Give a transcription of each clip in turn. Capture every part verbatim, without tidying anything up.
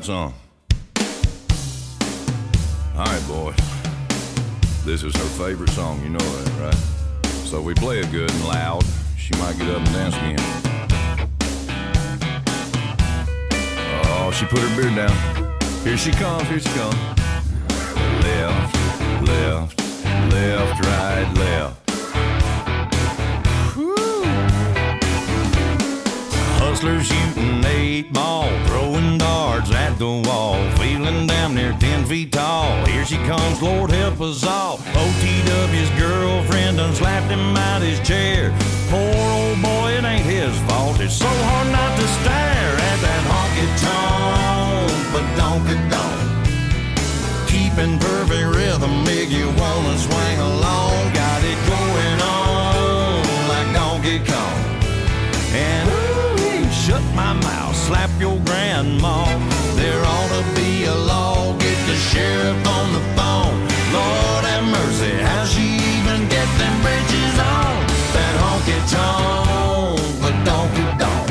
that song. All right, boys. This is her favorite song, you know that, right? So we play it good and loud. She might get up and dance again. Oh, she put her beard down. Here she comes, here she comes. Left, left, left, right, left. Woo. Hustlers shooting eight ball, throwing darts at the wall, feeling damn near ten feet tall. Here she comes, Lord help us all. O T W's girlfriend done slapped him out his chair. Poor old boy, it ain't his fault. It's so hard not to stare at that honky-tonk, but donka-donk. Keeping perfect rhythm make you wanna swing along. Got it going on like Donkey Kong. And ooh, shut my mouth, slap your grandma. There ought to be a law, get the sheriff on the phone. Lord have mercy, how'd she even get them bridges on? That honky-tonk, but donka-donk.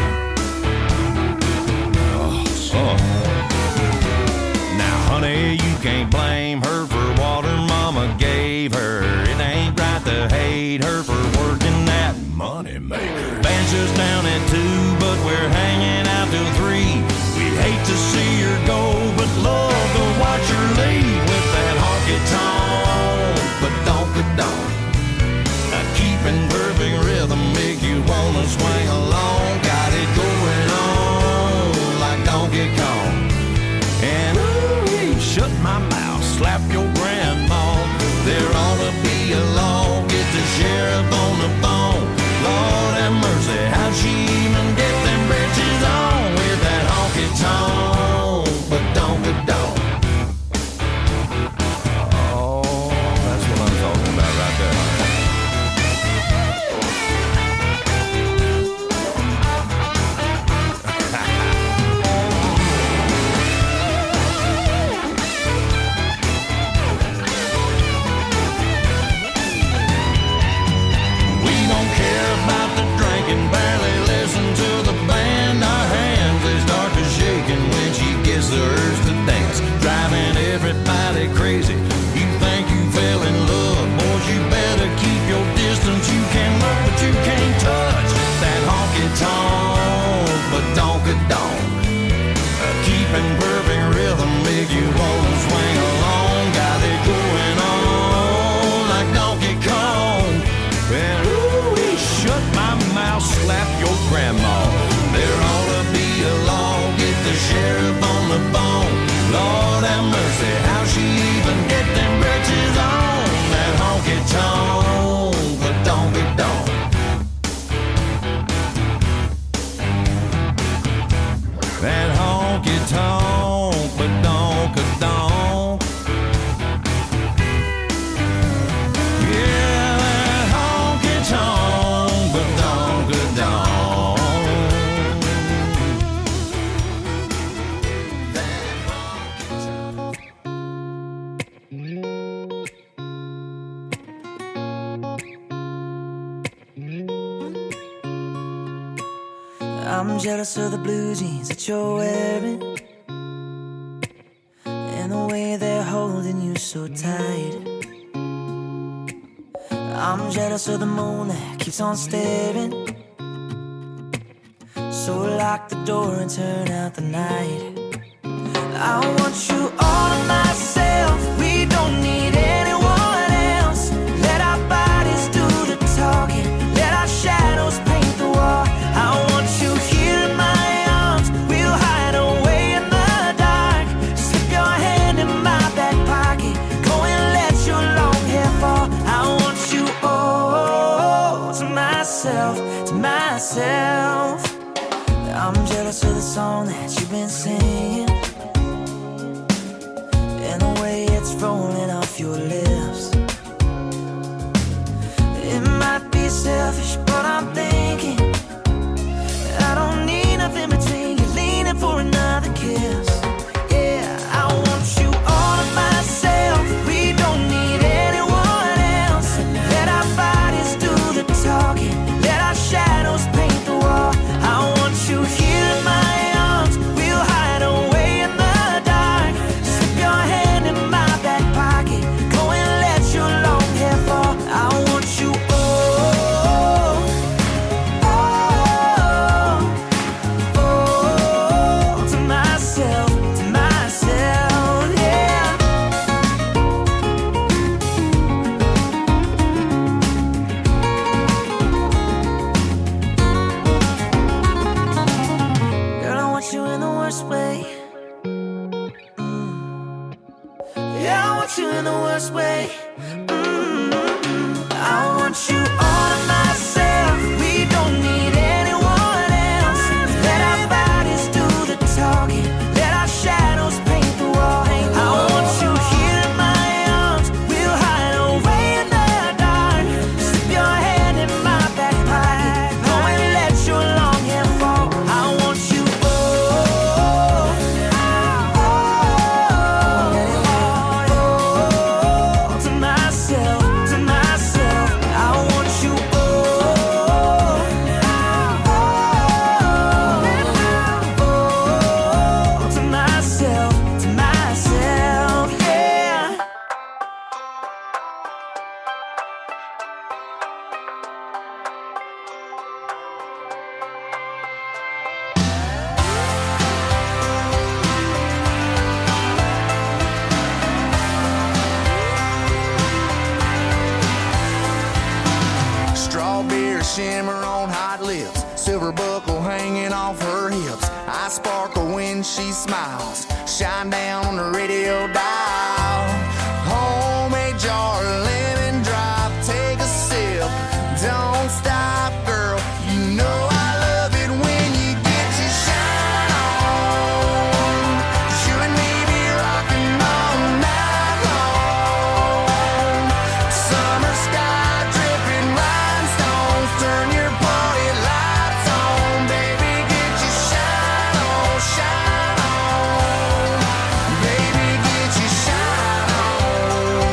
Oh, son. Now, honey, you can't blame her for what her mama gave her. It ain't right to hate her for working that money maker. Bench us down at two, but we're hanging out till three. We hate to see her go, but love to watch her leave with that honky-tonk, but donka-donk. Now keeping perfect rhythm make you wanna swing along. Got it going on like Donkey Kong. And ooh, shut my mouth, slap your grandma. There ought to be a law, get the sheriff on the phone. Lord have mercy, how'd she even get them britches on with that honky-tonk, but donka-donk. Oh, that's what I'm talking about right there. Barely listen to the band. Our hands they start to shaking when she gets the urge to dance, driving everybody crazy. You think you fell in love, boys, you better keep your distance. You can look but you can't touch that honky-tonk, but donka-donk. Uh, keeping perfect rhythm make you wanna swing along. Got it going on like Donkey Kong. And ooh, he shut my mouth, slap your grandma. There ought to be a law, get the sheriff on the phone. Lord have mercy, how'd she even get them britches on? That honky-tonk, but donka-donk. That honky-tonk, but donka-donk. Yeah, that honky-tonk, but donka-donk. That honky-tonk. I'm jealous of the blue jeans that you're wearing, and the way they're holding you so tight. I'm jealous of the moon that keeps on staring, so lock the door and turn out the night. I want you all to myself, we don't need anyone else. Let our bodies do the talking, let our shadows paint the wall. I want you here in my arms, we'll hide away in the dark. Slip your hand in my back pocket, go and let your long hair fall. I want you all to myself, to myself. I'm jealous of the song that you've been singing, and the way it's rolling off your lips. It might be selfish, but I'm thinking I don't need nothing between you, leaning for another kiss. Yeah, I want you all to myself, we don't need anyone else. Let our bodies do the talking, let our shadows paint the wall. I want you here in my arms, we'll hide away in worst way. Mm-hmm. I want you all to myself. We don't need anyone else. Let our bodies do the talking. Let our shadows paint the wall. I want you here in my arms. We'll hide away in the dark. Slip your hand in my back pocket. Go and let your long hair fall. I want you oh, oh, oh, to myself, to myself. I want you oh, oh, to myself, to myself, yeah. Strawberry shimmer on hot lips, silver buckle hanging off her hips. I sparkle when she smiles, shine down on the radio dial. Homemade jar of lemon drop, take a sip, don't stop, girl. You know I love it when you get your shine on. 'Cause you and me be rocking all night long. Summer sky dripping rhinestones, turn your party lights on, baby. Get your shine on, shine on, baby. Get your shine on.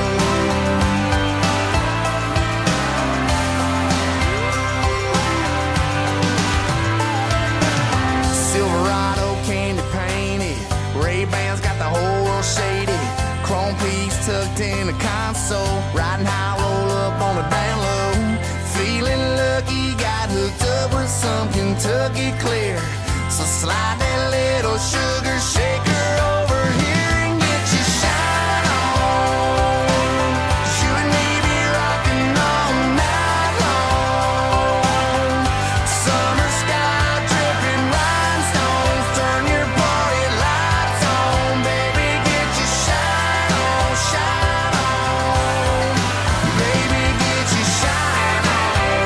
Silverado candy painted, Ray-Bans got the whole world shaded. Chrome piece tucked in the console, riding high, roll up on the down low. Feeling lucky, got hooked up with some Kentucky Clear. So slide that little sugar shaker over here and get your shine on. 'Cause you and me be rocking all night long. Summer sky dripping rhinestones, turn your party lights on, baby. Get your shine on, shine on, baby. Get your shine on.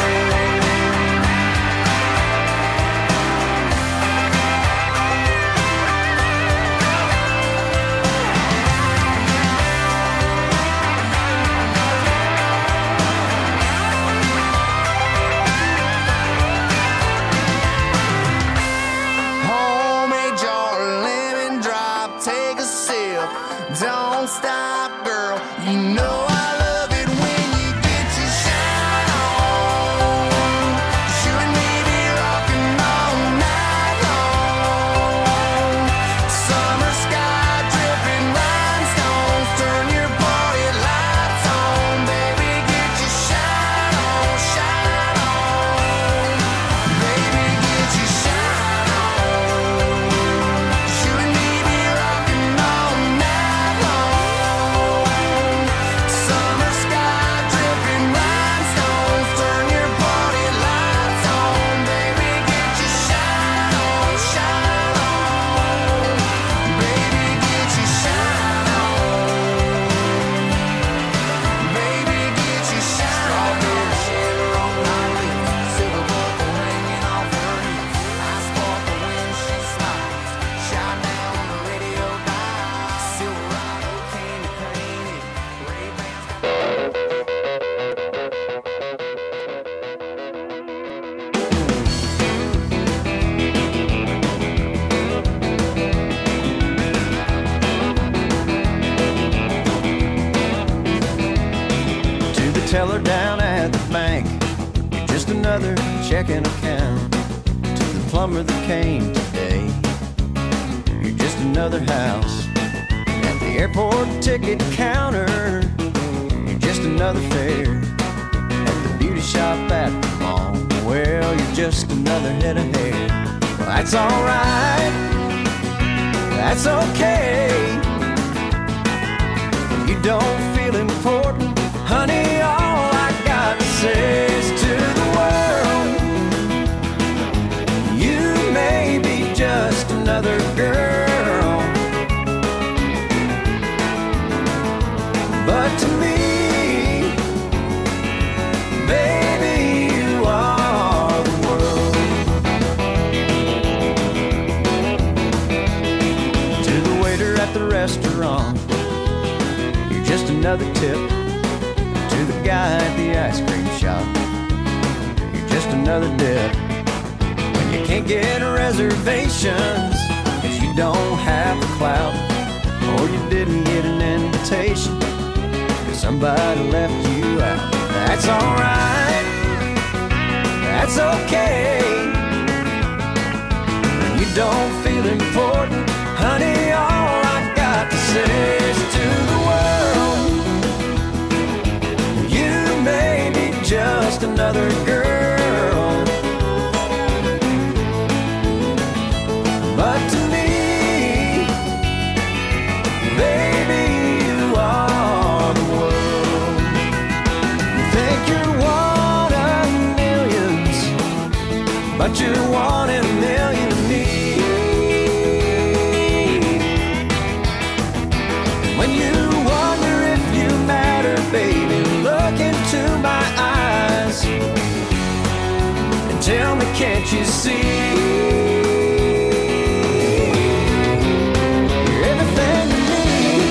Homemade jar of lemon drop, take a sip, don't stop, girl. You know I love it when you get your shine on. 'Cause you and me be rocking all night long. Summer sky dripping rhinestones, turn your party lights on, baby. Get your shine on, shine on, baby. Get your shine on. 'Cause you and me be rocking all night long. Summer sky dripping rhinestones, turn your party lights on, baby. Get your shine on, shine on, baby. Get your shine on, baby. Get your shine on. Strawberry shimmer on my lips, silver buckle hanging off her hips. I sparkle when she smiles, shine down on the radio dial. Silverado candy painted, Ray-Bans got To the teller down at the bank, you're just another checking account. To the plumber that came today, you're just another house. At the airport ticket counter, you're just another fare. At the beauty shop at the mall, well, you're just another head of hair. Well, that's alright, that's okay. If you don't feel important, honey, all I got to say is to the world, you may be just another girl, but to another tip to the guy at the ice cream shop. You're just another dip. When you can't get reservations cause you don't have the clout, or you didn't get an invitation cause somebody left you out. That's alright, that's okay. When you don't feel important, honey, all I got to say is to the world, you may be just another girl, but to me, baby, you are the world. You think you're one of millions, but you're one in a million to me. When you wonder if you matter, baby, look into my eyes and tell me, can't you see? You're everything to me.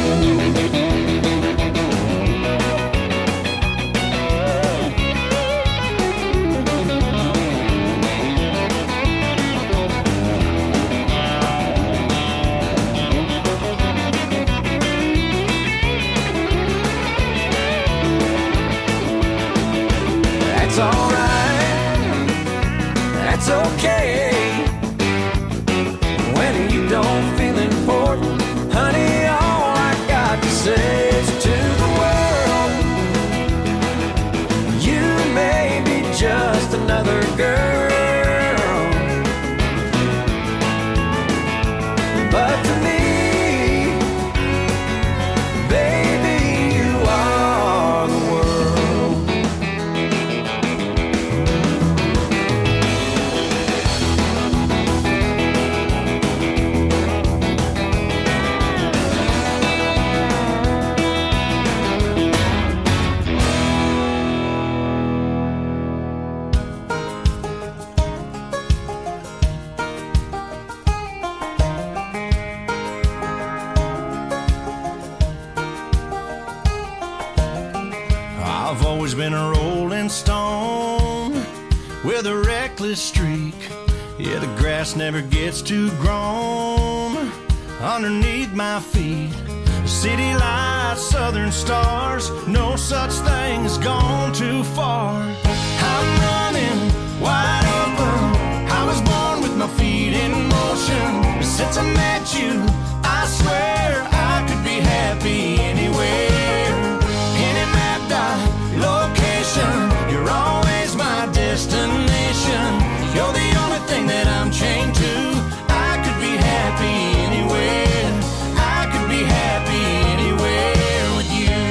That's alright, that's okay. When you don't feel important, honey, all I got to say is to the world, you may be just another girl, but to me, baby, you are the world. I've always been a rolling stone with a reckless streak. Yeah, the grass never gets too grown underneath my feet. City lights, southern stars, no such thing as gone too far. I'm running wide open, I was born with my feet in motion. Since I met you, I swear I could be happy anywhere. Any mapped out location, you're always my destination. You're the only thing that I'm chained to. I could be happy anywhere, I could be happy anywhere with you.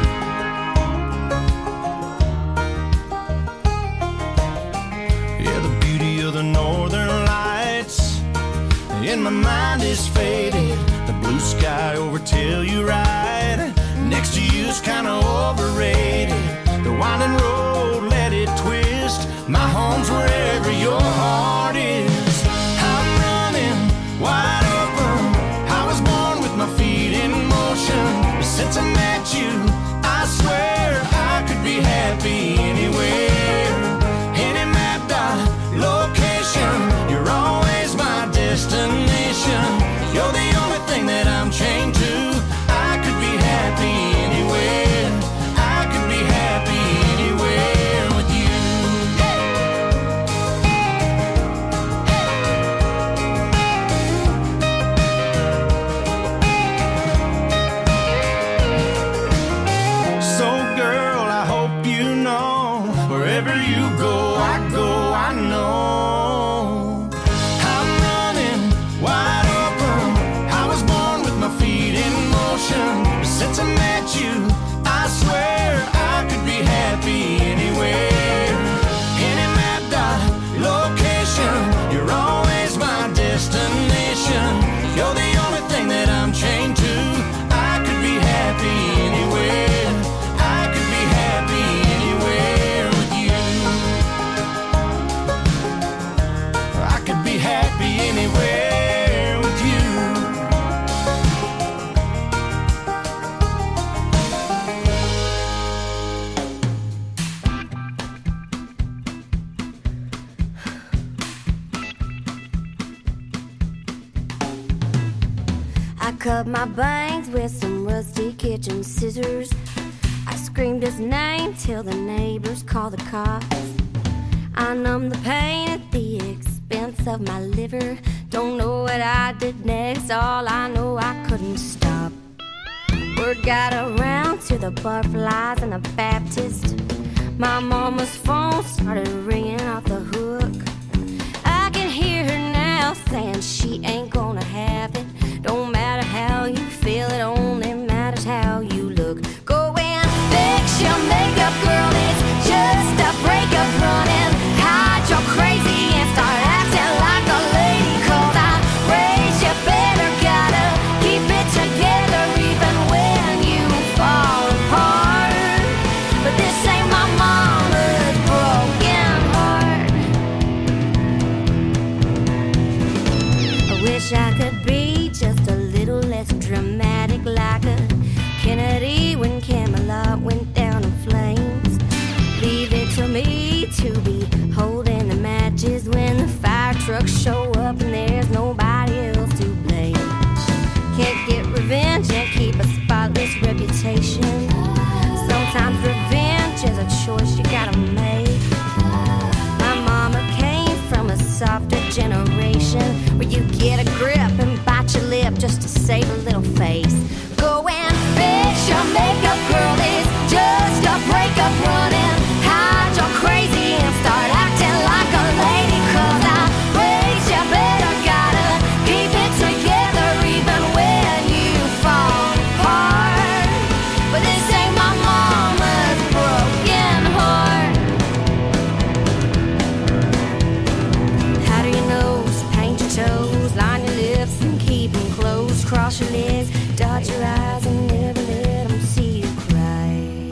Yeah, the beauty of the northern lights in my mind is faded. The blue sky over Telluride next to you's kinda overrated. The winding road, let it twist. My home's wherever your heart is. I'm running wide open, I was born with my feet in motion. Since I met you, I swear I could be happy anywhere. Any mapped out location, you're always my destination. You're the only thing that I'm chained to. I could be happy anywhere, I could be happy anywhere with you. So girl, I hope you know, wherever you go, I go, I know. I'm running wide open, I was born with my feet in motion. Since I met you, I swear I could be happy anywhere. Any mapped out location, you're always my destination. You're the only thing that I'm chained to. I could be happy anywhere, I could be happy anywhere with you. I cut my bangs with some rusty kitchen scissors. I screamed his name till the neighbors called the cops. I numbed the pain at the expense of my liver. Don't know what I did next, all I know I couldn't stop. Word got around to the butterflies and the Baptist. My mama's phone started ringing off the hook. I can hear her now saying she ain't gonna have it. Don't matter how you feel, it only matters how you look. Go and fix your makeup, girl, it's just a breakup running. Hide your crazy and start acting like a lady. Cause I raised you better, gotta keep it together even when you fall apart. But this ain't my mama's broken heart. I wish I could be just a little less dramatic, like a Kennedy when Camelot went down in flames. Leave it to me to be holding the matches when the fire trucks show up and there's nobody else to blame. Can't get revenge and keep a spotless reputation. Sometimes revenge is a choice you gotta make. My mama came from a softer generation where you get a grip and bite your lip just to save a little face. Go and fix your makeup, girl, it's just a breakup running. Hide your crazy and start acting like a lady. Cause I raised you better, gotta keep it together even when you fall apart. But this ain't my mama's broken heart. Powder your nose, paint your toes, line your lips and keep them closed. Cross your legs, dot your eyes and never let them see you cry.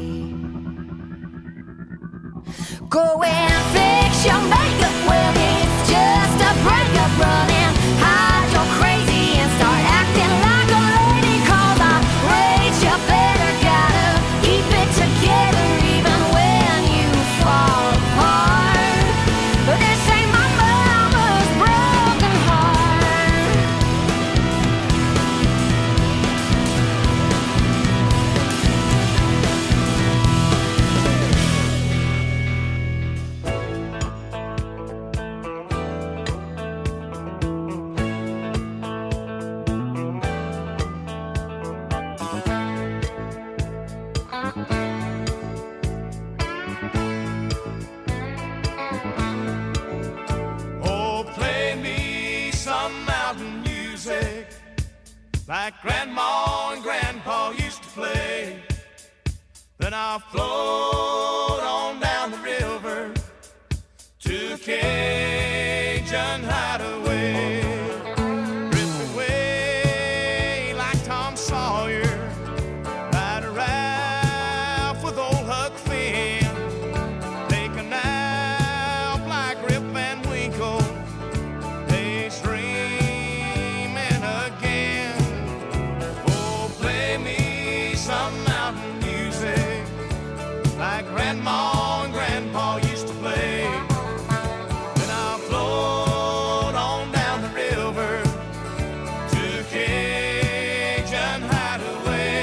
Go and fix your makeup, well it's just a breakup running. Hide your crazy and start acting like a lady. Cause I raised you better, gotta keep it together even when you fall apart. But this ain't my mama's broken heart. Oh, play me some mountain music like Grandma and Grandpa used to play. Then I'll float on down the river to a Cajun hideaway. Drift away like Tom Sawyer, ride a Ralph with old Huck Finn. Take a nap like Rip Van Winkle, daydreaming again. Oh, play me some mountain music like Grandma and Grandpa used to play. Then I'll float on down the river to Cajun hideaway.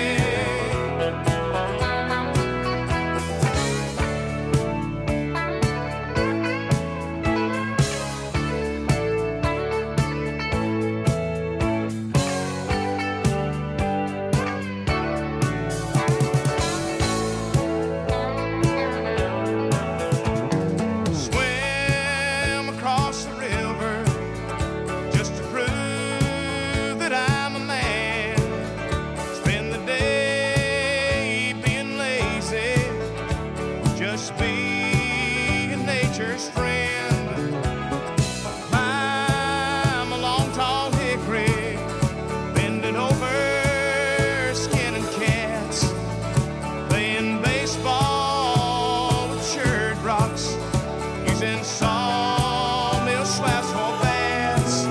Swim across the river just to prove that I'm a man. Spend the day being lazy, just being nature's friend. Climb a long tall hickory, bending over, skinning cats, playing baseball with shirred rocks, using sawmill swabs for bats.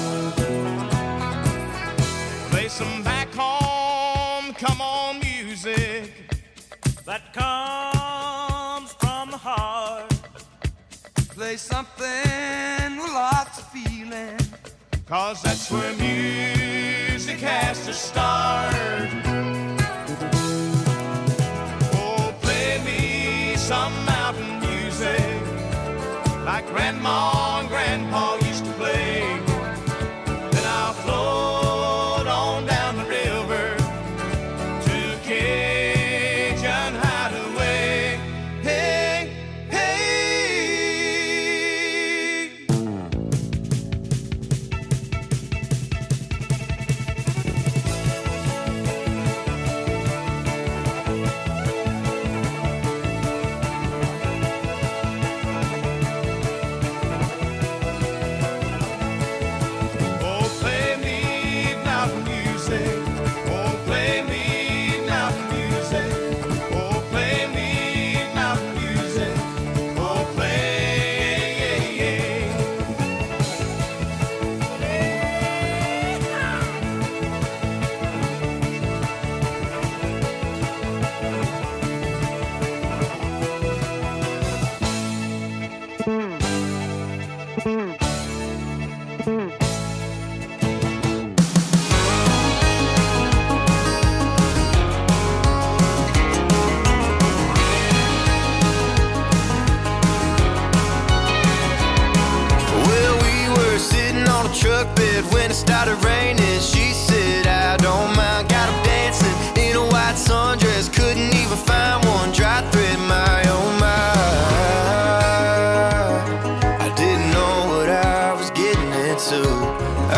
Play some back home, come on music that comes from the heart. Play something with lots of feeling. Cause that's where music music has to start. Oh, play me some mountain music like Grandma and Grandpa used to play. Then I'll float on down the river to Cajun Hideaway. Hey, hey. Oh, play me mountain music. Oh, play me mountain music. Oh, play me mountain music. Oh, play. Well, we were sitting on a truck bed when it started raining. She said, I don't mind. Got him dancing in a white sundress. Couldn't even find one dry thread, my oh my. I didn't know what I was getting into. I,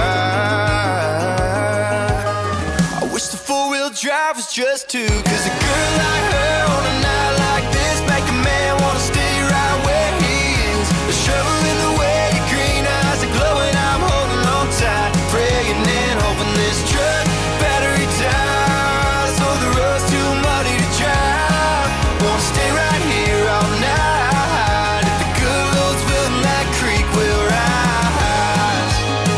I wish the four-wheel drive was just two. Cause a girl like her on a night like this make a man wanna stay right where he is. The shovel in the way, your green eyes are glowing. I'm holding on tight, praying and hoping this truck battery dies. So the road's too muddy to drive. Wanna stay right here all night. If the good Lord's willing, that creek will rise.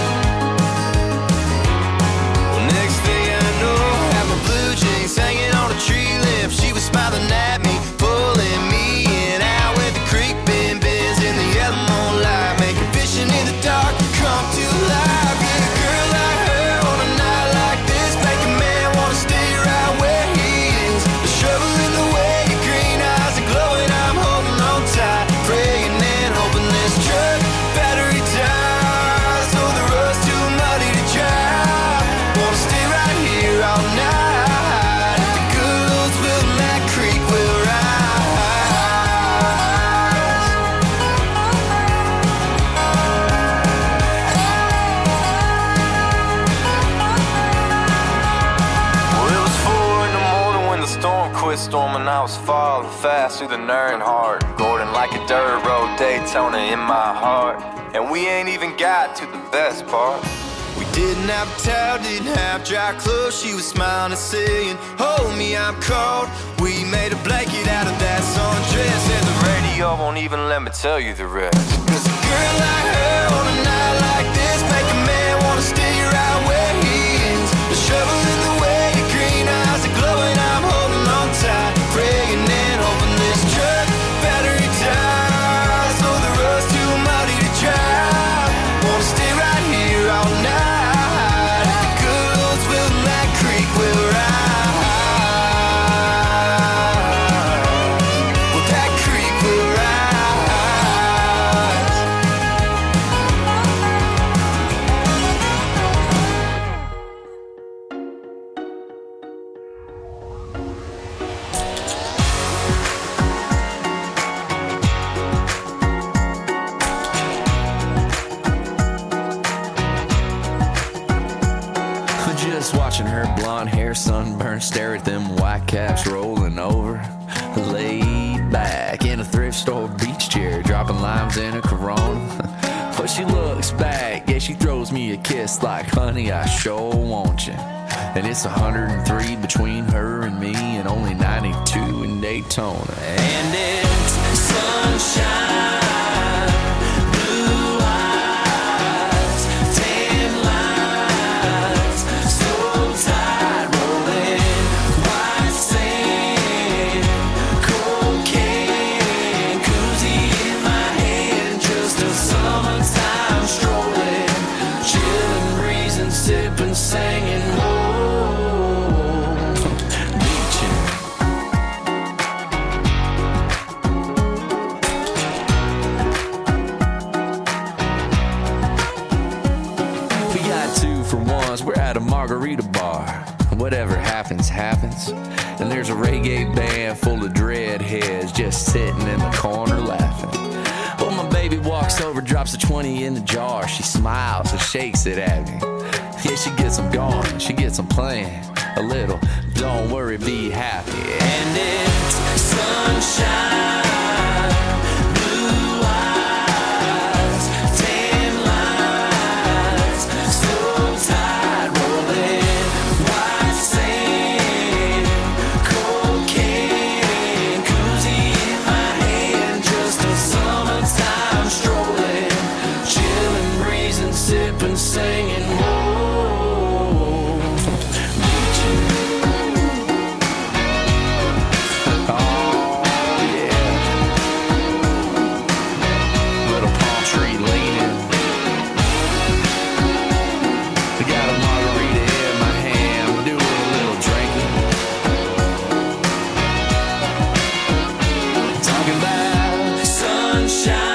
Well, next thing I know, I have my blue jeans hanging on a tree limb. She was smiling at me, pulling me in. Out where the creek bend bends in the yellow moonlight, making fishing in the dark come to life. Yeah, a girl like her on a night like this make a man wanna stay right where he is. The shovel in the way, your green eyes are glowing. I'm holding on tight, praying and hoping this truck battery dies. So the road's too muddy to drive. Wanna stay right here all night. If the good Lord's willing, that creek will rise. Well, it was four in the morning when the storm quit storming. I was falling fast through the Earnhardt, Gordon like a dirt road Daytona in my heart. And we ain't even got to the best part. We didn't have a towel, didn't have dry clothes. She was smiling and saying, hold me, I'm cold. We made a blanket out of that sundress, and the radio won't even let me tell you the rest. Cause a girl like her on a night like this make a man wanna stay right where he is. The shovel in the way, your green eyes are glowing. I'm holding on tight, praying and hoping this truck battery dies. So the road's too muddy to drive. Wanna stay right here all night. If the good Lord's willing, that creek will rise. Well, that creek will rise. Just watching her blonde hair sunburn, stare at them white caps rolling over. Laid back in a thrift store beach chair, dropping limes in a Corona. But she looks back, yeah, she throws me a kiss like, honey, I sure want you. And it's one hundred three between her and me, and only ninety-two in Daytona. And it's sunshine. Singing margarita bar. Whatever happens, happens. And there's a reggae band full of dreadheads just sitting in the corner laughing. Well, my baby walks over, drops a twenty in the jar. She smiles and shakes it at me. Yeah, she gets them going, she gets them playing a little. Don't worry, be happy. And it's sunshine. Singing, whoa, beaching. Oh, yeah. Little palm tree leaning. I got a margarita in my hand, doing a little drinking. Talking about sunshine.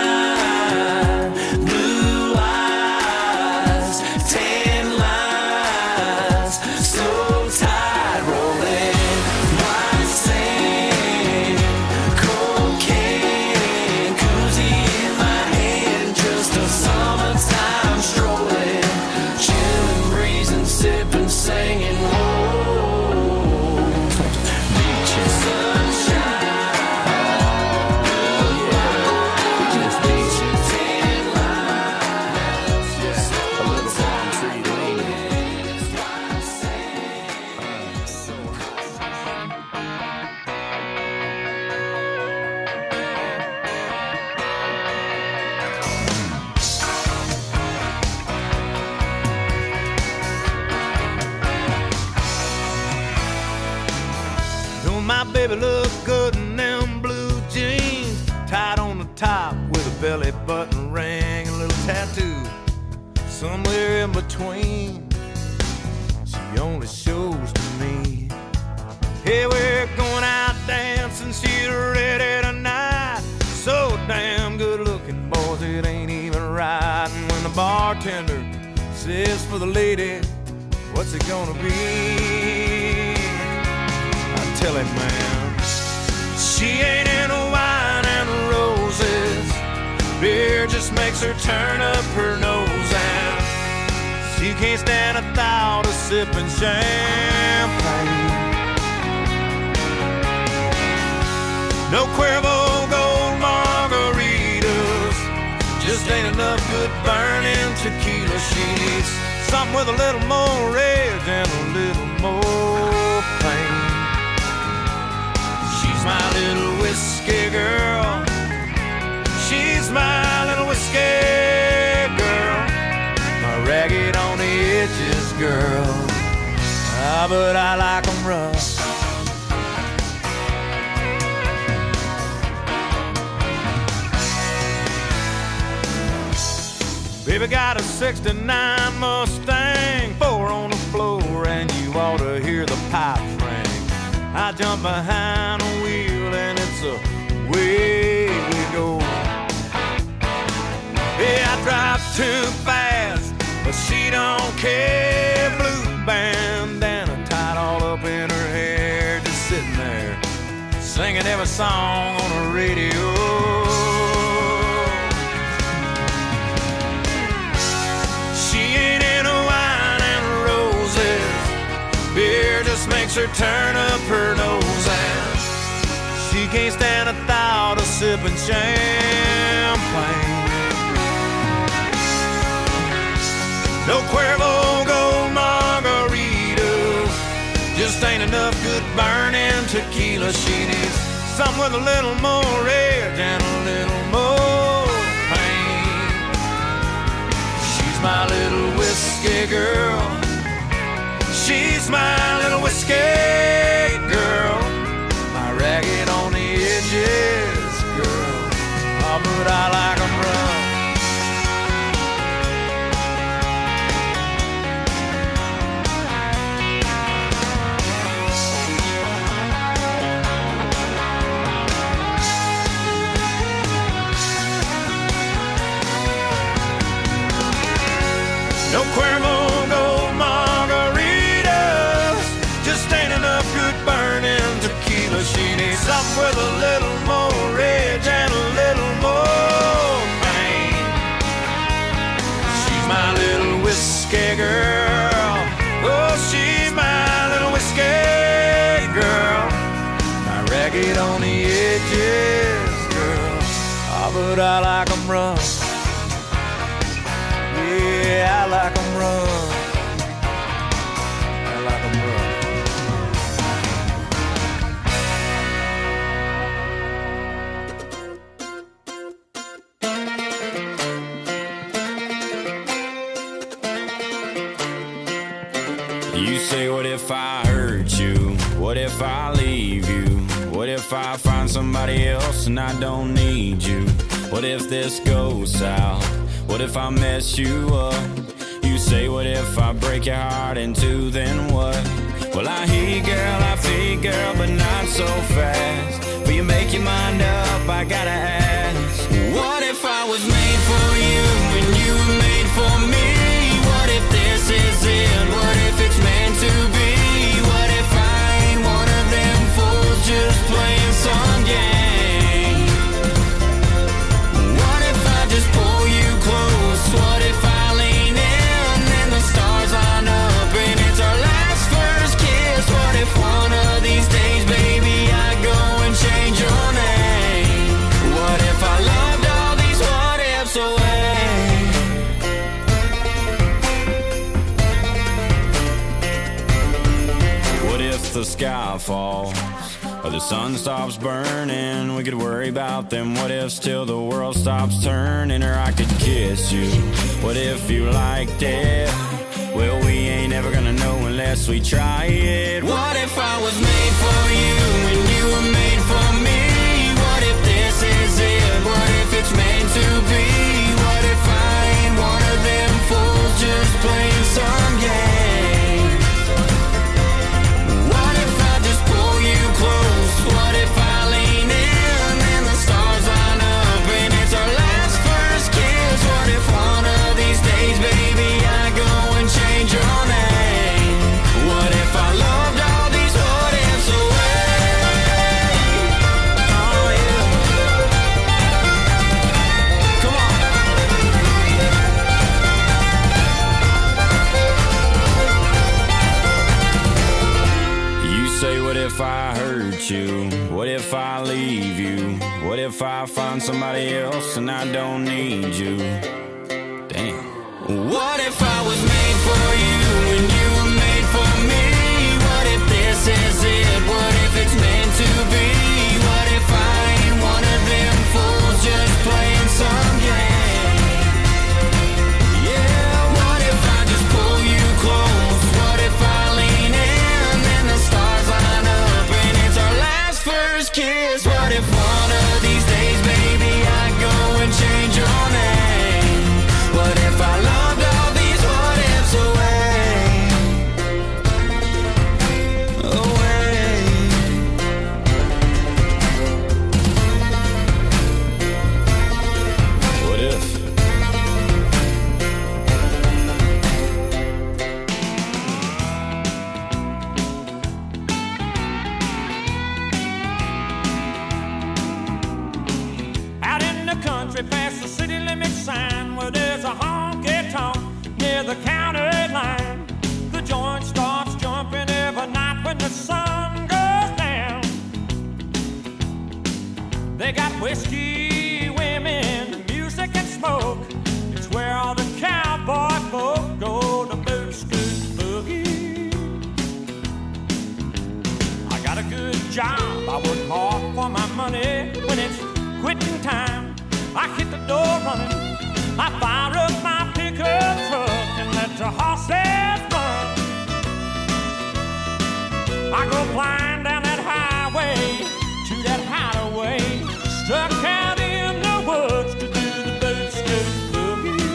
My baby look good in them blue jeans, tied on the top with a belly button ring, a little tattoo somewhere in between. She only shows to me. Hey, we're going out dancing, she's ready tonight. So damn good looking, boys, it ain't even right. And when the bartender says for the lady, what's it gonna be? Tell him, man, she ain't into wine and roses. Beer just makes her turn up her nose, and she can't stand a thought of sipping champagne. No Cuervo gold margaritas, just ain't enough good burning tequila. She needs something with a little more rage and a little more pain. She's my little whiskey girl. She's my little whiskey girl. My ragged on the edges girl. Ah, but I like 'em rough. Baby got a sixty-nine Mustang, four on the floor, and you ought to hear the pipes ring. I jump behind a wheel and it's away we go. Yeah, I drive too fast, but she don't care. Blue bandana tied all up in her hair, just sitting there singing every song on the radio. She ain't into wine and roses. Beer just makes her turn up her nose, and she can't stand a thought of sipping champagne. No Cuervo gold margaritas, just ain't enough good burning tequila. She needs something with a little more edge and a little more pain. She's my little whiskey girl. She's my little whiskey girl. My ragged on the edges girl. Oh, but I like 'em rough. No Cuervo gold margarita, something with a little more rage and a little more pain. She's my little whiskey girl. Oh, she's my little whiskey girl. Not ragged on the edges, girl. Oh, but I like 'em rough. Yeah, I like 'em rough. I like 'em rough. You say, what if I hurt you? What if I leave you? What if I find somebody else and I don't need you? What if this goes south? What if I mess you up? You say, what if I break your heart in two, then what? Well, I hear you, girl, I feel you, girl, but not so fast. Will you make your mind up? I gotta ask. What if I was made for you and you were made for me? What if this is it? What if it's meant to be? What if I ain't one of them fools just playing some game? What if I just pull you close? What if I lean in and the stars line up and it's our last first kiss? What if one of these days, baby, I go and change your name? What if I loved all these what ifs away? The sky falls or the sun stops burning, we could worry about them what ifs till the world stops turning. Or I could kiss you. What if you liked it? Well, we ain't ever gonna know unless we try it. What if I was made for you and you were made for me? What if this is it? What if it's meant to be? What if I ain't one of them fools just playing some game? Close. What if I lean in and the stars line up and it's our last first kiss? What if one of these days, baby, I go and change your name? What if I loved all these what ifs away? Oh yeah. Come on. You say, what if I hurt you? What if I leave you? What if I find somebody else and I don't need you? Damn. What if I was made for you and you were made for me? What if this is it? What if it's meant to be? What if I ain't one of them fools just playing some game? Yeah, what if I just pull you close? What if I lean in and the stars line up and it's our last first kiss? What if one of these days, baby, I go and change your name? What if I loved all these what ifs away? Away. What if? Country past the city limit sign where there's a honky-tonk near the county line. The joint starts jumping every night when the sun goes down. They got whiskey, women, music and smoke. It's where all the cowboy folk go to boot scoot boogie. I got a good job, I work hard for my money. When it's quitting time, I hit the door running. I fire up my pickup truck and let the horses run. I go flying down that highway to that hideaway, stuck out in the woods to do the boot scoot boogie.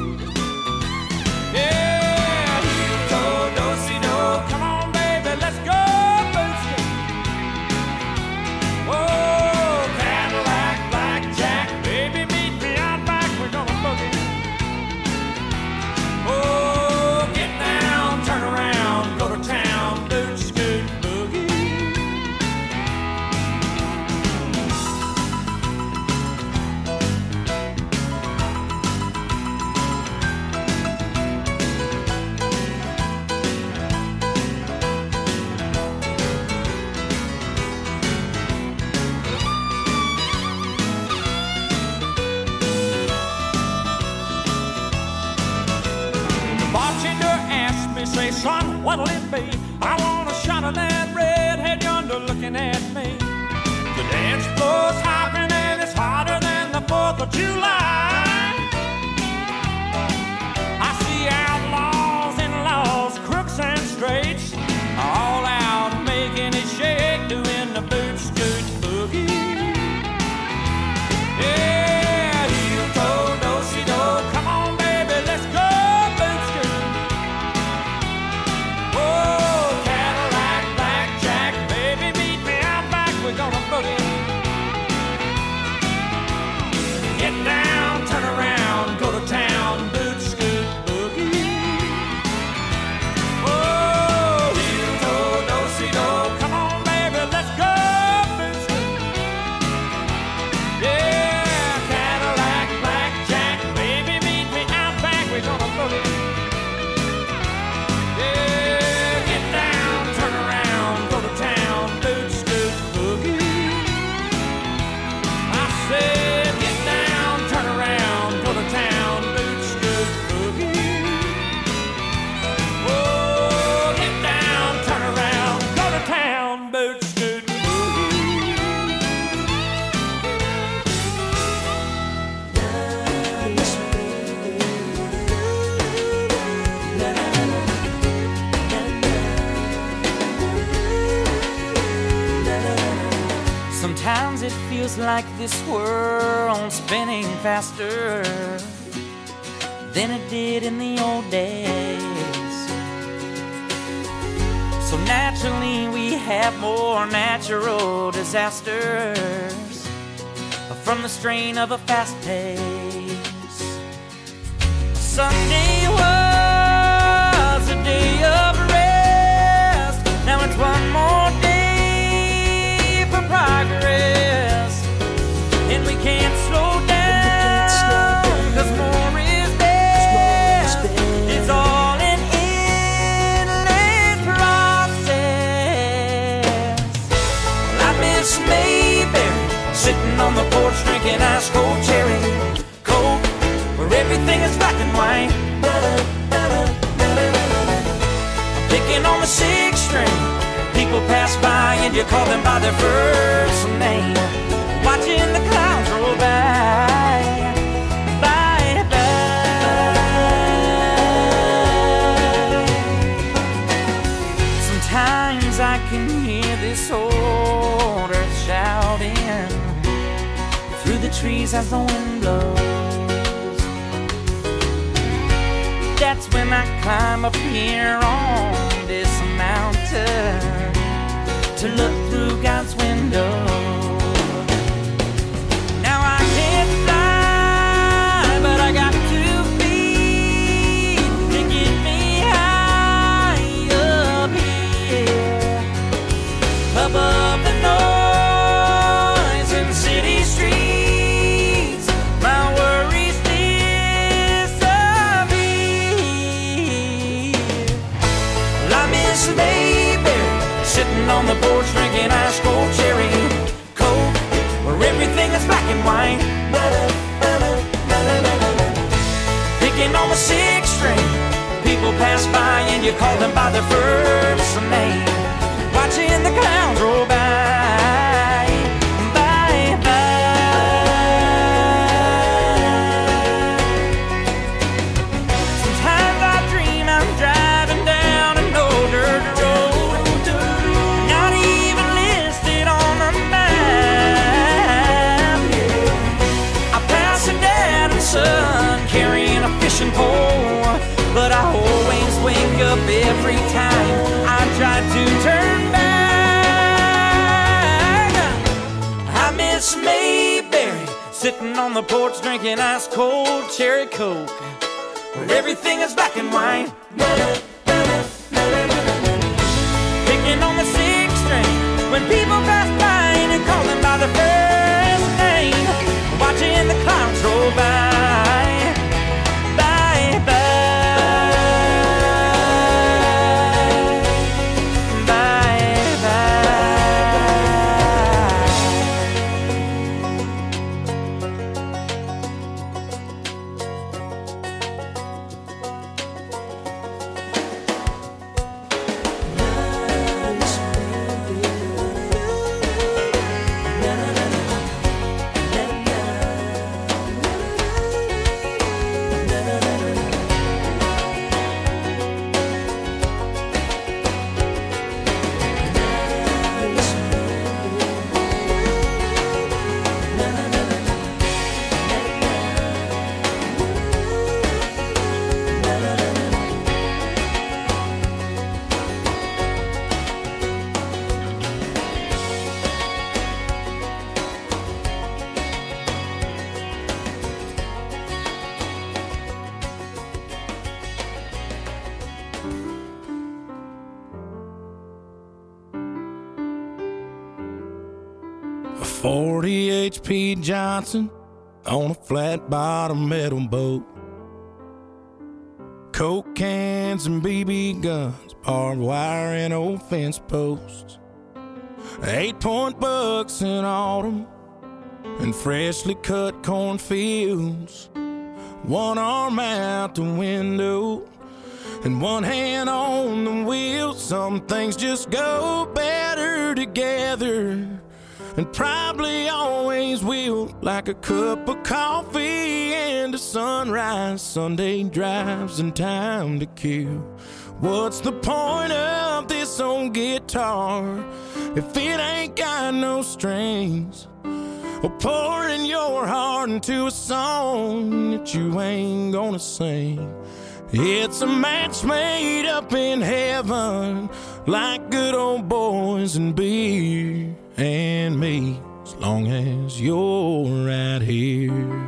Yeah, do do si do. Come on, baby, let's go boot scoot. Whoa, Cadillac, blackjack, baby, meet me out back. We're gonna boogie. Oh, get down, turn around, go to town, boot scoot boogie. what'll it be? I want a shot of that redhead yonder looking at me. The dance floor's hopping and it's hotter than the fourth of July. I see outlaws and laws, crooks and straights, all out making it shake, doing the boot scoot boogie. Yeah, heel toe, do-si-do, come on baby, let's go boot scoot. Oh, Cadillac, blackjack, baby, meet me out back, we're gonna boogie. Get down, turn around, go to town, boot scoot boogie. Oh, heel toe, do-si-do, come on baby, let's go boot scoot. Yeah, Cadillac, blackjack, baby, meet me out back, we're gonna boogie. Yeah, get down, turn around, go to town, boot scoot boogie. I said, get down, turn around, go to town, boot scoot boogie. Oh, get down, turn around, go to town, boot scoot boogie. Sometimes it feels like this world's spinning faster than it did in the old days. So naturally we have more natural disasters from the strain of a fast pace. Sunday was a day of rest. Now it's one more day for progress, and we can't slow down, cause more is best. It's all an endless process. I miss Mayberry, sitting on the porch drinking ice cold cherry coke, where everything is black and white. Picking on the sixth string, people pass by and you call them by their first name. Watching the clouds roll by, by, by. Sometimes I can hear this old earth shouting through the trees as the wind blows. That's when I climb up here on this mountain to look through God's window. Now I can't fly, but I got two feet to get me high up here, above the noise in city streets. My worries disappear. Well, I miss Mayberry, sitting on the porch drinking ice cold cherry coke, where everything is black and white. Picking on the sixth string, people pass by and you call them by their first name. Watching the clouds roll by, by, by. Sometimes I dream I'm driving down an old dirt road, not even listed on the map. I pass a dad and son carrying a fishing pole, but I always wake up every time I try to turn back. I miss Mayberry, sitting on the porch drinking ice cold cherry coke, where everything is black and white. Picking on the sixth string, when people pass by and you call them by their first name. Watching the clouds roll by, by, by. forty H P Johnson on a flat bottom metal boat. Coke cans and B B guns, barbed wire and old fence posts. Eight point bucks in autumn and freshly cut cornfields. One arm out the window and one hand on the wheel. Some things just go better together, and probably always will, like a cup of coffee and a sunrise, Sunday drives and time to kill. What's the point of this old guitar if it ain't got no strings? Or pouring your heart into a song that you ain't gonna sing. It's a match made up in heaven, like good old boys and beer and me, as long as you're right here.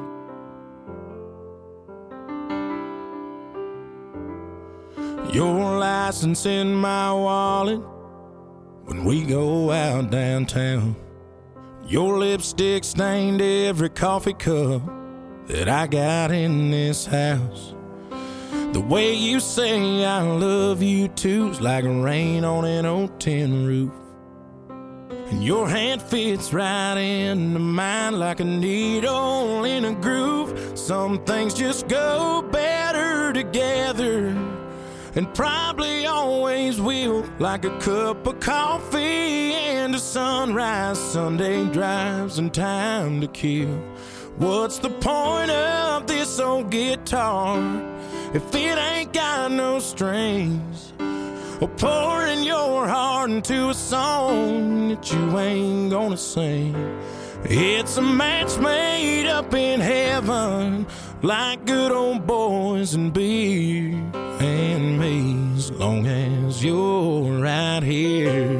Your license in my wallet when we go out downtown. Your lipstick stained every coffee cup that I got in this house. The way you say I love you too's like rain on an old tin roof. And your hand fits right into mine like a needle in a groove. Some things just go better together, and probably always will, like a cup of coffee and a sunrise, Sunday drives and time to kill. What's the point of this old guitar if it ain't got no strings? Or pouring your heart into a song that you ain't gonna sing. It's a match made up in heaven, like good old boys and beer and me, as long as you're right here.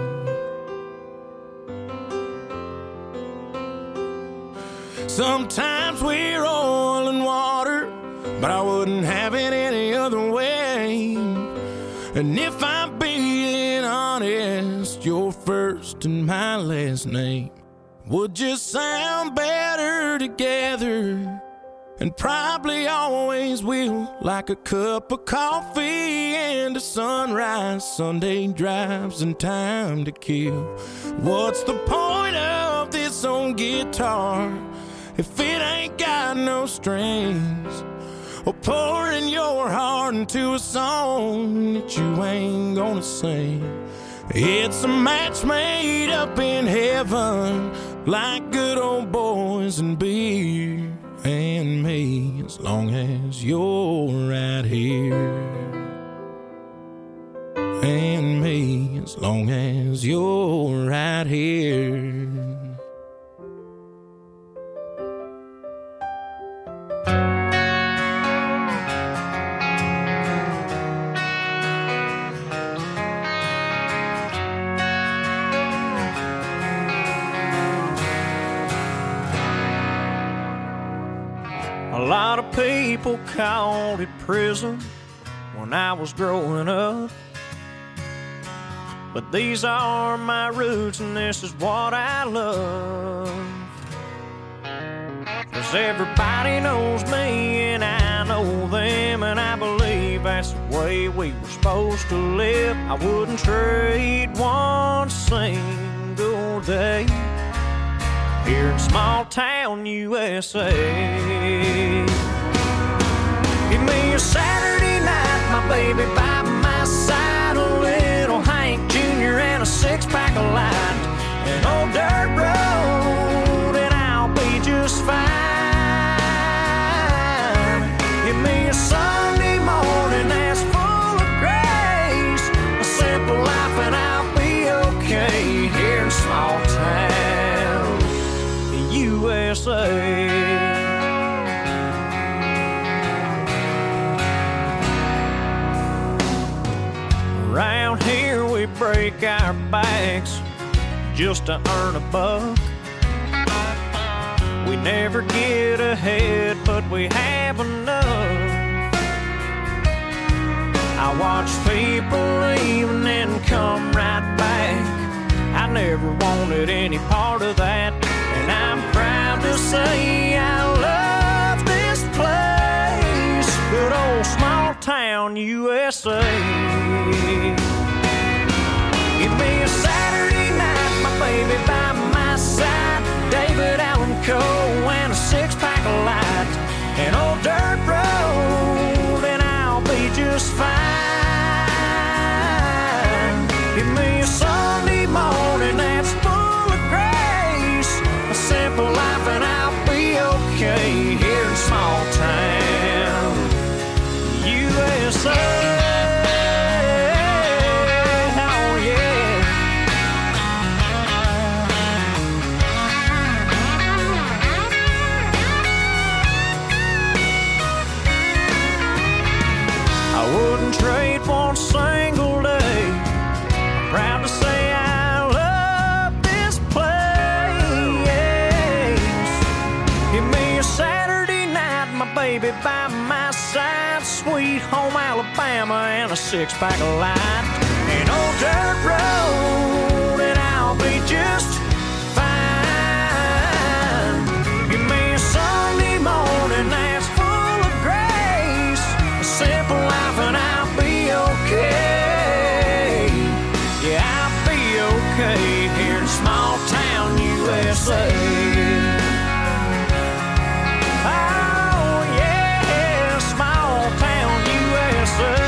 Sometimes we're oil and water, but I wouldn't have it any other way. And if I'm being honest, your first and my last name would just sound better together, and probably always will, like a cup of coffee and a sunrise, Sunday drives and time to kill. What's the point of this old guitar if it ain't got no strings? Or pouring your heart into a song that you ain't gonna sing. It's a match made up in heaven, like good old boys and beer and me, as long as you're right here. And me, as long as you're right here. A lot of people called it prison when I was growing up, but these are my roots and this is what I love. 'Cause everybody knows me and I know them, and I believe that's the way we were supposed to live. I wouldn't trade one single day here in small town U S A. Give me a Saturday night, my baby by my side, a little Hank Junior and a six-pack of light, an old dirt road, and I'll be just fine. Give me a Sunday morning that's full of grace, a simple life, and I'll be okay here in small town U S A. Around here we break our backs just to earn a buck. We never get ahead, but we have enough. I watch people leave and then come right back. I never never wanted any part of that. And I'm proud to say I love this place, good old small town U S A. Give me a Saturday night, my baby by my side, David Allan Coe and a six-pack of light, an old dirt road, and I'll be just fine. Give me a Sunday morning that's full of grace, a simple life, and I'll be okay here in small town U S A. Trade one single day. Proud to say I love this place. Give me a Saturday night, my baby by my side, sweet home Alabama and a six-pack of light, an old dirt road, and I'll be just fine. Give me a Sunday morning that's full of grace, a simple life, and I'll okay. Yeah, I'll be okay here in small town U S A. Oh yeah, small town U S A.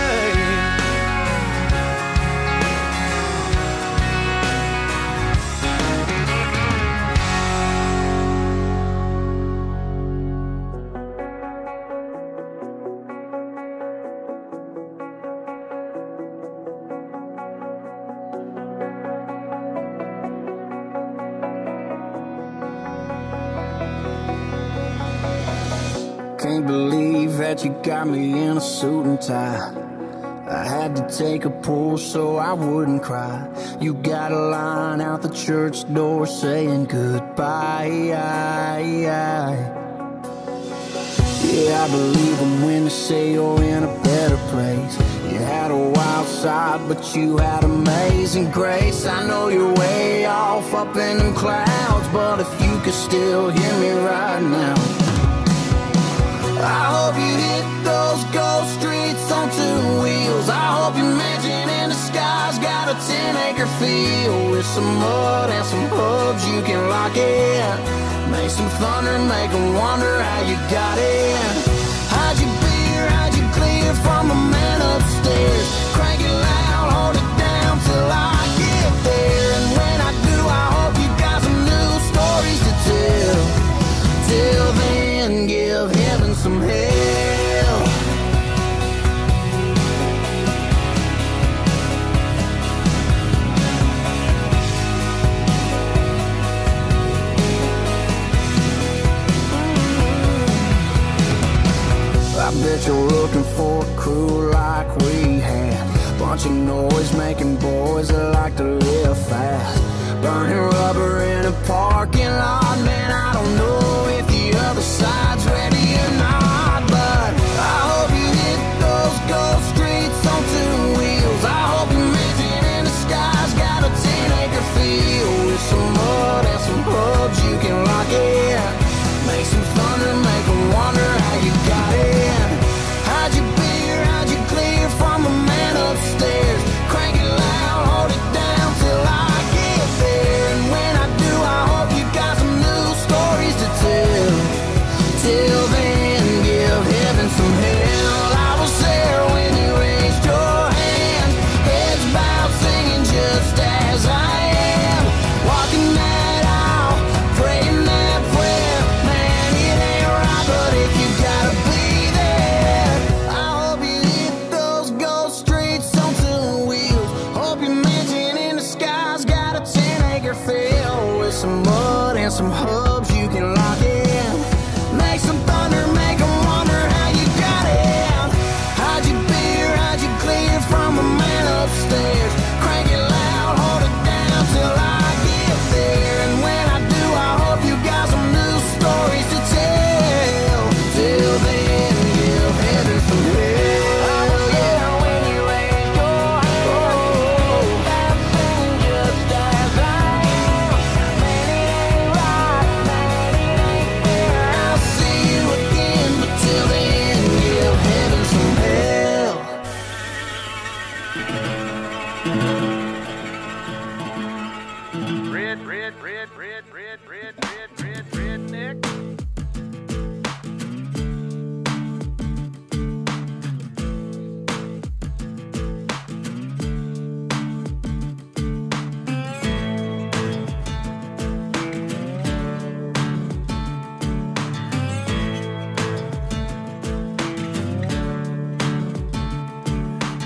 Can't believe that you got me in a suit and tie. I had to take a pull so I wouldn't cry. You got a line out the church door saying goodbye. Yeah, I believe them when they say you're in a better place. You had a wild side, but you had amazing grace. I know you're way off up in them clouds, but if you could still hear me right now, I hope you hit those ghost streets on two wheels. I hope your mansion in the sky's got a ten acre field with some mud and some hubs you can lock in. Make some thunder, make them wonder how you got in. How'd you beer, how'd you clear from the man upstairs? Crank it loud, hold it down till I get there. And when I do, I hope you got some new stories to tell. Till then, give heaven some hell. I bet you're looking for a crew like we had. Bunch of noise making boys that like to live fast. Burning rubber in a parking lot. Man, I don't know if the other side's ready or not, but I hope you hit those ghost streets on two wheels. I hope your mansion in the sky's got a ten acre field with some mud and some hubs you can lock in. Make some thunder, make them wonder how you got in. How'd you beer, how'd you clear from the man upstairs? Crank it loud, hold it down till I get there. And when I do, I hope you got some new stories to tell.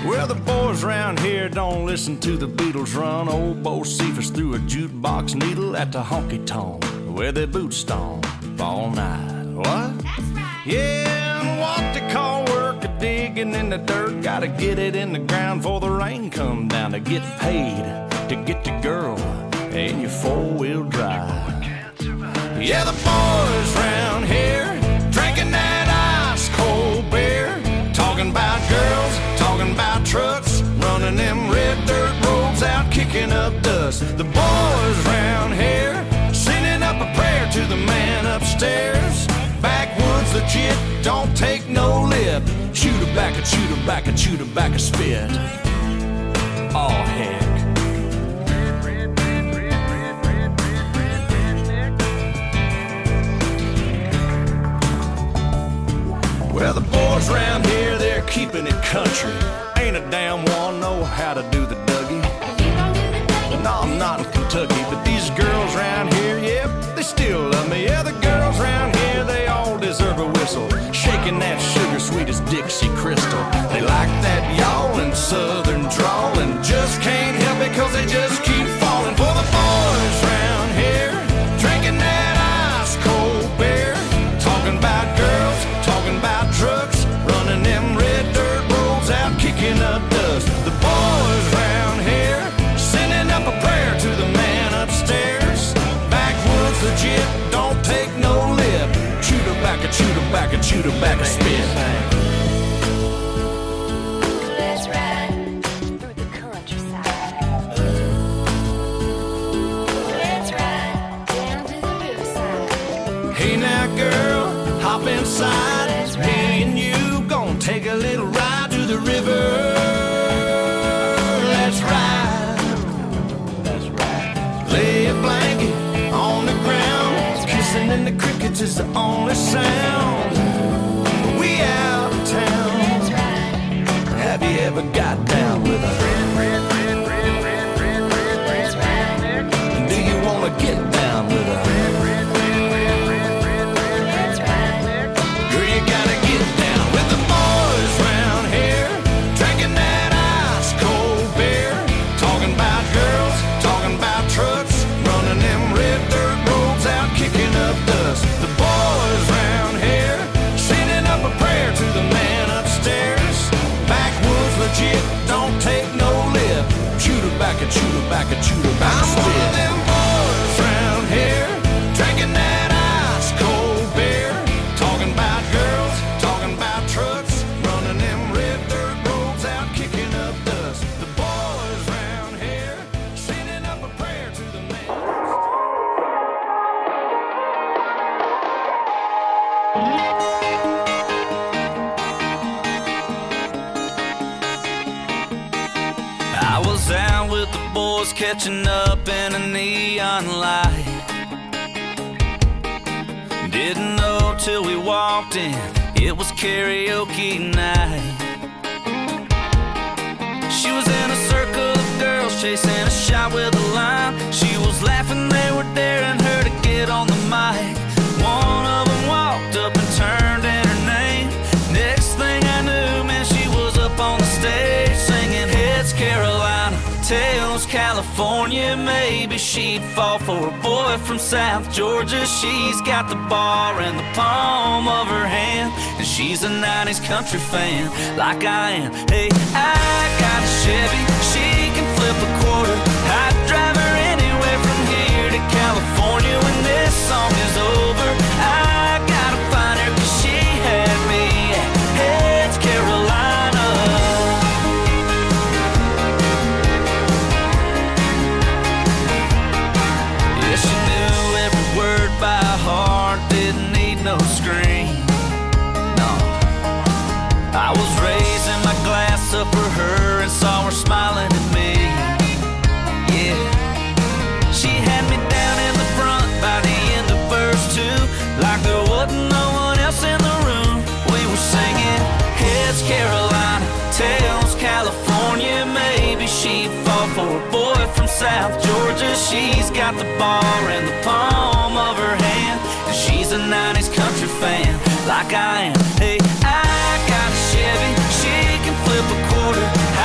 Well, the boys around here don't listen to the Beatles run. Old Bo Cephas threw a jukebox needle at the honky-tonk where they boot stomp all night. What? That's right. Yeah, and what they call work a digging in the dirt. Gotta get it in the ground before the rain come down to get paid, to get the girl in your four-wheel drive. Yeah, the boys round here drinking that ice-cold beer, talking about girls, talking about trucks, running them red dirt roads out, kicking up dust. The boys round here sending up a prayer to the man upstairs. Backwoods legit, don't take no lip. Chew tobacco, chew tobacco, chew tobacco, spit. Oh, heck. Well, the boys around here, they're keeping it country. Ain't a damn one know how to do the Dougie. No, I'm not in Kentucky, but these girls around here, yep, they still love me. Yeah, the girls around here, they all deserve a whistle. Shaking that sugar sweet as Dixie Crystal. They like that yawling southern drawl and just can't help it cause they just keep falling for the boys around here, drinking that ice cold beer, talking about girls, talking about trucks, running them red dirt roads out, kicking up dust. The boys round here sending up a prayer to the man upstairs. Backwoods legit, don't take no lip. Chew tobacco, chew tobacco, chew tobacco, spit. Let's ride through the countryside. Let's ride down to the riverside. Hey now girl, hop inside. Me and you gon' take a little ride to the river. Let's ride. Let's ride. Lay a blanket on the ground. Kissing in the crickets is the only sound. We out of town. Let's ride. Have you ever got down with a Let's ride. Do you wanna get down with a Let's ride. Girl, you gotta get down with the boys round here, drinking that ice cold beer, talking about girls, talking about trucks, running them red dirt roads out, kicking up dust. The boys round here sending up a prayer to the man upstairs. Backwoods legit, don't take no lip. Chew tobacco, chew tobacco, chew tobacco, spit. I'm one of them boys round here, drinking that ice cold beer, talking about girls, talking about trucks, running them red dirt roads out, kicking up dust. The boys round here sending up a prayer to the man. I was out with the boys catching up in a neon light. Didn't know till we walked in, it was karaoke night. She was in a circle of girls chasing a shot with a line. She was laughing, they were daring her to get on the mic. One of them walked up and turned in her name. Next thing I knew, man, she was up on the stage singing Heads Carolina, Tails California. Maybe she'd fall for a boy from South Georgia. She's got the bar in the palm of her hand, and she's a nineties country fan like I am. Hey, I got a Chevy, she can flip a quarter. I'd drive her anywhere from here to California. When this song is over, I gotta find her, cause she had me at Heads Carolina. Yeah, she knew every word by heart, didn't need no screen. No, I was raising my glass up for her and saw her smiling at me. Yeah, she had me down in the front by the end of verse two, like there wasn't no one else in the room. We were singing Heads Carolina, Tails California. Maybe she'd fall for a boy from South Georgia. She's got the bar in the palm of her hand, and she's a nineties country fan like I am. Hey, I got a Chevy, she can flip a quarter.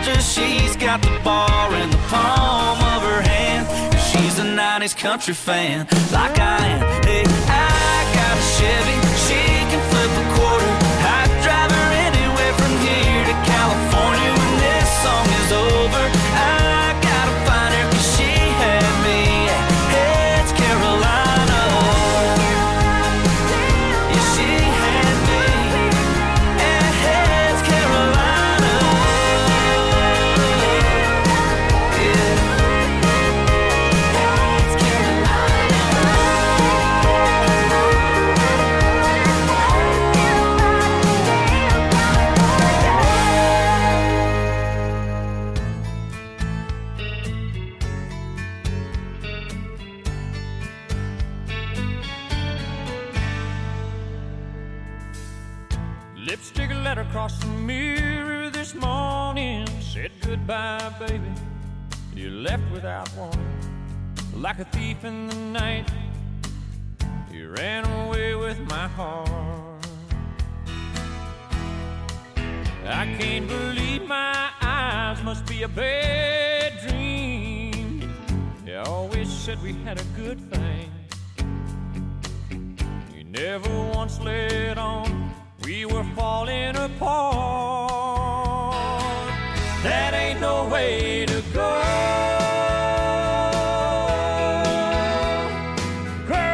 Georgia. She's got the bar in the palm of her hand. She's a nineties country fan, like I am. Hey, I got a Chevy, she can flip a quarter. I'd drive her anywhere from here to California. When this song is over, I gotta find her, cause she had me at Heads, Carolina. Yeah, she had me at Heads, Carolina. Yeah. Lipstick letter across the mirror this morning said goodbye, baby. You left without warning, like a thief in the night. You ran away with my heart. I can't believe my eyes, must be a bad dream. You always said we had a good thing. You never once let on we were falling apart. That ain't no way to